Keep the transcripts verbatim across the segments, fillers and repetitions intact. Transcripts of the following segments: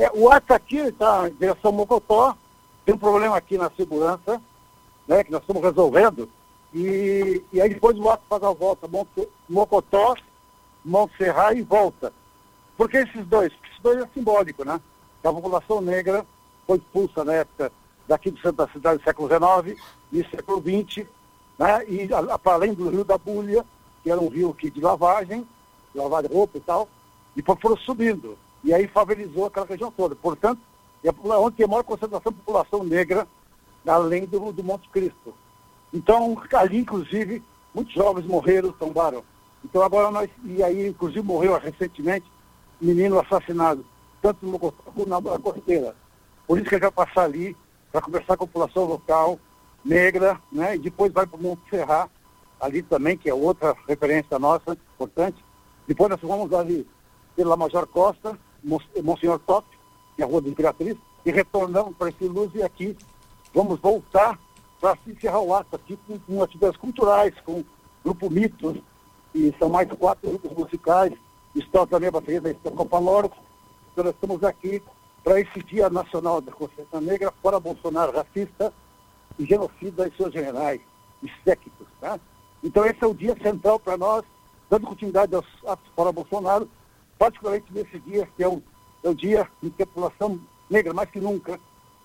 É, o ato aqui está em direção ao Mocotó, tem um problema aqui na segurança, né, que nós estamos resolvendo, e, e aí depois o ato faz a volta, Monte, Mocotó, Montserrat e volta. Por que esses dois? Porque esses dois é simbólico, né? Que a população negra foi expulsa na época daqui do centro da cidade do século dezenove e século vinte, né? E para além do Rio da Bulha, que era um rio aqui de lavagem, lavar de roupa e tal, e foram subindo. E aí favorizou aquela região toda. Portanto, é onde tem a maior concentração de população negra, além do, do Monte Cristo. Então, ali, inclusive, muitos jovens morreram, tombaram. Então, agora nós... E aí, inclusive, morreu recentemente um menino assassinado, tanto no Mocotó como na costeira. Por isso que ele vai passar ali para conversar com a população local, negra, né? E depois vai para o Monte Serrat, ali também, que é outra referência nossa, importante. Depois nós vamos ali pela Major Costa, Monsenhor Top, que é a Rua da Imperatriz, e retornamos para esse Luz e aqui vamos voltar para encerrar o ato aqui com, com atividades culturais, com Grupo Mitos, e são mais quatro grupos musicais, estão também a bateria da Copa Norte. Então nós estamos aqui para esse Dia Nacional da Consciência Negra, fora Bolsonaro racista e genocida e seus generais e séquitos, tá? Então esse é o dia central para nós, dando continuidade aos atos fora Bolsonaro, particularmente nesse dia, que é o, é o dia em que a população negra, mais que nunca,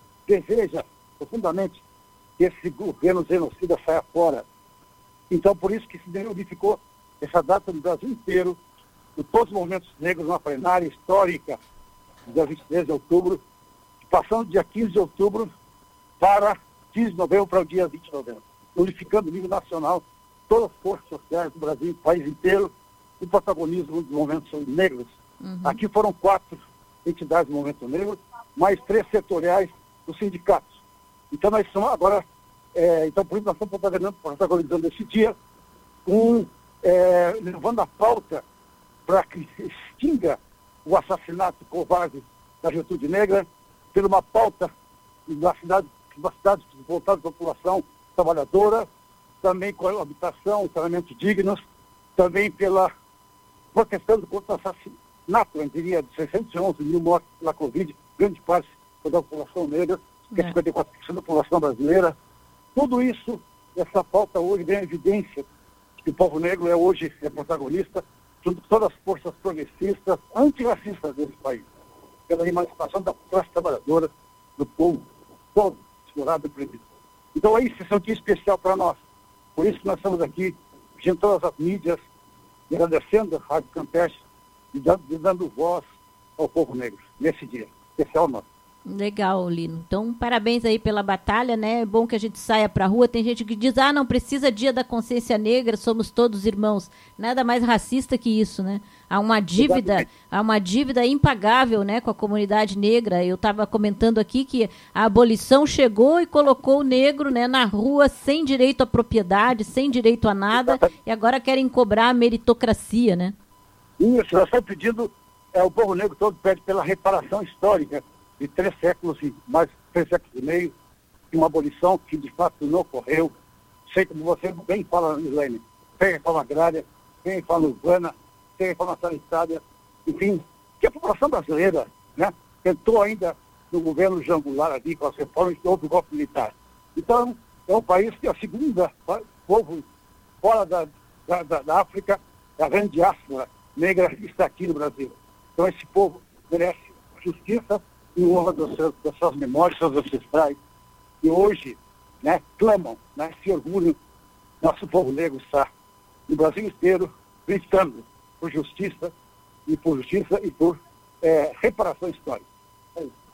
deseja profundamente que esse governo genocida saia fora. Então, por isso que se unificou essa data no Brasil inteiro, de todos os movimentos negros, uma plenária histórica, dia vinte e três de outubro, passando do dia quinze de outubro para quinze de novembro, para o dia vinte de novembro, unificando o nível nacional, todas as forças sociais do Brasil, do país inteiro, o protagonismo dos movimentos negros. Uhum. Aqui foram quatro entidades do movimento negro, mais três setoriais dos sindicatos. Então nós somos agora, é, então por isso nós estamos protagonizando, protagonizando esse dia, com, é, levando a pauta para que se extinga o assassinato covarde da juventude negra, tendo uma pauta na cidade, uma cidade voltada para a população trabalhadora, também com a habitação, saneamento dignos, também pela protestando contra o assassinato, eu diria, de seiscentos e onze mil mortes pela Covid, grande parte da população negra, que é cinquenta e quatro por cento da população brasileira. Tudo isso, essa pauta hoje ganha evidência que o povo negro é hoje é protagonista, junto com todas as forças progressistas, antirracistas desse país, pela emancipação da classe trabalhadora, do povo todo explorado e proibido. Então é isso, esse é um dia especial para nós. Por isso que nós estamos aqui, junto a todas as mídias, e agradecendo a Rádio Campeche e dando, e dando voz ao povo negro, nesse dia especial nosso. Legal, Lino. Então, parabéns aí pela batalha, né? É bom que a gente saia pra rua. Tem gente que diz, ah, não precisa Dia da Consciência Negra, somos todos irmãos. Nada mais racista que isso, né? Há uma dívida, Exatamente. há uma dívida impagável, né, com a comunidade negra. Eu estava comentando aqui que a abolição chegou e colocou o negro, né, na rua sem direito à propriedade, sem direito a nada, Exatamente. E agora querem cobrar a meritocracia, né? Isso, nós estamos pedindo, é, o povo negro todo pede pela reparação histórica de três séculos e mais três séculos e meio, de uma abolição que de fato não ocorreu. Sei como você bem fala, Elaine, tem reforma agrária, tem reforma urbana, tem reforma sanitária, enfim, que a população brasileira, né, tentou ainda no governo Jango Goulart ali com as reformas de outro golpe militar. Então, é um país que é a segunda povo fora da, da, da, da África, a grande diáspora negra está aqui no Brasil. Então esse povo merece justiça em honra das suas, das suas memórias, seus ancestrais, e hoje, né, clamam, né, se orgulham, nosso povo negro está no Brasil inteiro gritando por justiça, e por justiça e por é, reparação histórica. É isso.